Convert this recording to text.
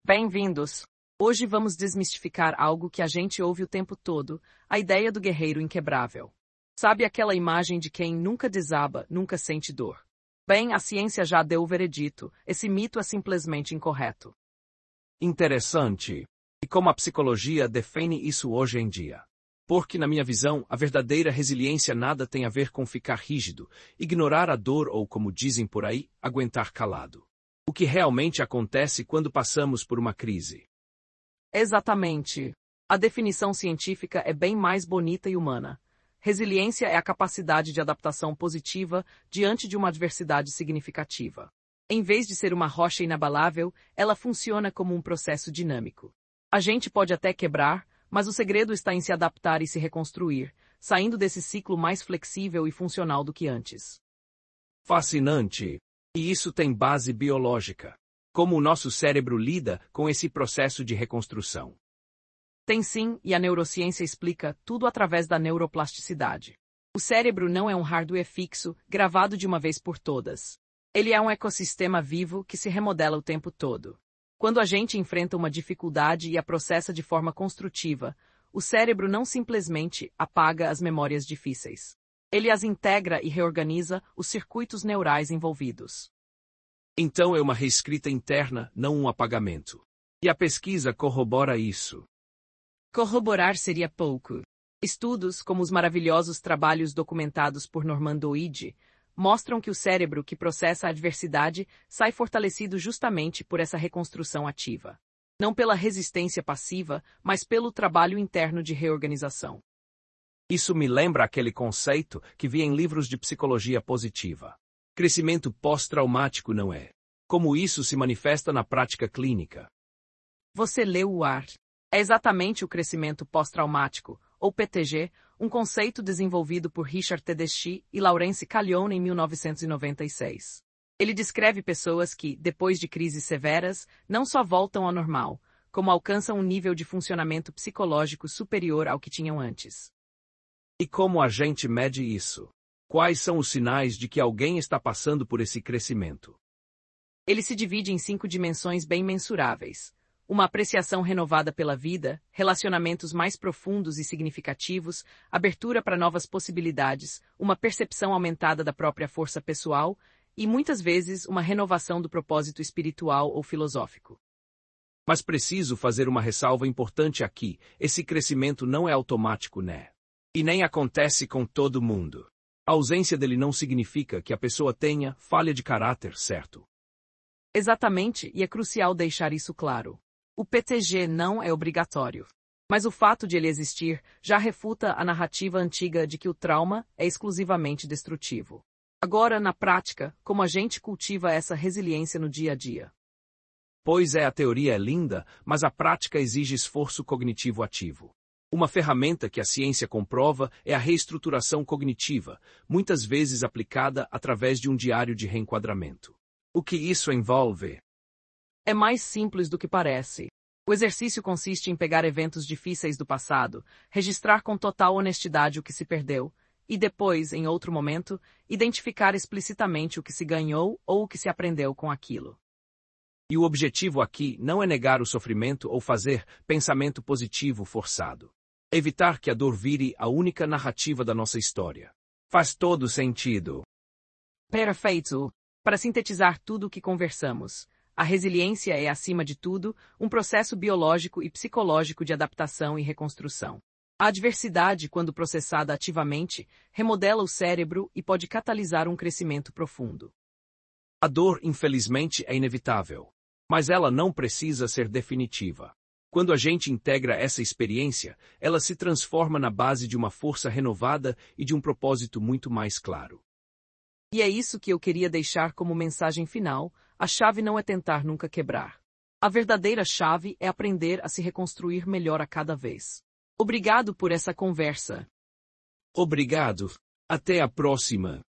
Bem-vindos! Hoje vamos desmistificar algo que a gente ouve o tempo todo, a ideia do guerreiro inquebrável. Sabe aquela imagem de quem nunca desaba, nunca sente dor? Bem, a ciência já deu o veredito, esse mito é simplesmente incorreto. Interessante. E como a psicologia define isso hoje em dia? Porque, na minha visão, a verdadeira resiliência nada tem a ver com ficar rígido, ignorar a dor ou, como dizem por aí, aguentar calado. O que realmente acontece quando passamos por uma crise? Exatamente. A definição científica é bem mais bonita e humana. Resiliência é a capacidade de adaptação positiva diante de uma adversidade significativa. Em vez de ser uma rocha inabalável, ela funciona como um processo dinâmico. A gente pode até quebrar, mas o segredo está em se adaptar e se reconstruir, saindo desse ciclo mais flexível e funcional do que antes. Fascinante. E isso tem base biológica. Como o nosso cérebro lida com esse processo de reconstrução? Tem sim, e a neurociência explica tudo através da neuroplasticidade. O cérebro não é um hardware fixo, gravado de uma vez por todas. Ele é um ecossistema vivo que se remodela o tempo todo. Quando a gente enfrenta uma dificuldade e a processa de forma construtiva, o cérebro não simplesmente apaga as memórias difíceis. Ele as integra e reorganiza os circuitos neurais envolvidos. Então é uma reescrita interna, não um apagamento. E a pesquisa corrobora isso. Corroborar seria pouco. Estudos, como os maravilhosos trabalhos documentados por Norman Doidge, mostram que o cérebro que processa a adversidade sai fortalecido justamente por essa reconstrução ativa. Não pela resistência passiva, mas pelo trabalho interno de reorganização. Isso me lembra aquele conceito que vi em livros de psicologia positiva. Crescimento pós-traumático não é. Como isso se manifesta na prática clínica? Você leu o ar. É exatamente o crescimento pós-traumático, ou PTG, um conceito desenvolvido por Richard Tedeschi e Lawrence Callione em 1996. Ele descreve pessoas que, depois de crises severas, não só voltam ao normal, como alcançam um nível de funcionamento psicológico superior ao que tinham antes. E como a gente mede isso? Quais são os sinais de que alguém está passando por esse crescimento? Ele se divide em 5 dimensões bem mensuráveis. Uma apreciação renovada pela vida, relacionamentos mais profundos e significativos, abertura para novas possibilidades, uma percepção aumentada da própria força pessoal e, muitas vezes, uma renovação do propósito espiritual ou filosófico. Mas preciso fazer uma ressalva importante aqui. Esse crescimento não é automático, né? E nem acontece com todo mundo. A ausência dele não significa que a pessoa tenha falha de caráter, certo? Exatamente, e é crucial deixar isso claro. O PTG não é obrigatório. Mas o fato de ele existir já refuta a narrativa antiga de que o trauma é exclusivamente destrutivo. Agora, na prática, como a gente cultiva essa resiliência no dia a dia? Pois é, a teoria é linda, mas a prática exige esforço cognitivo ativo. Uma ferramenta que a ciência comprova é a reestruturação cognitiva, muitas vezes aplicada através de um diário de reenquadramento. O que isso envolve? É mais simples do que parece. O exercício consiste em pegar eventos difíceis do passado, registrar com total honestidade o que se perdeu, e depois, em outro momento, identificar explicitamente o que se ganhou ou o que se aprendeu com aquilo. E o objetivo aqui não é negar o sofrimento ou fazer pensamento positivo forçado. Evitar que a dor vire a única narrativa da nossa história. Faz todo sentido. Perfeito. Para sintetizar tudo o que conversamos, a resiliência é, acima de tudo, um processo biológico e psicológico de adaptação e reconstrução. A adversidade, quando processada ativamente, remodela o cérebro e pode catalisar um crescimento profundo. A dor, infelizmente, é inevitável. Mas ela não precisa ser definitiva. Quando a gente integra essa experiência, ela se transforma na base de uma força renovada e de um propósito muito mais claro. E é isso que eu queria deixar como mensagem final: a chave não é tentar nunca quebrar. A verdadeira chave é aprender a se reconstruir melhor a cada vez. Obrigado por essa conversa. Obrigado. Até a próxima.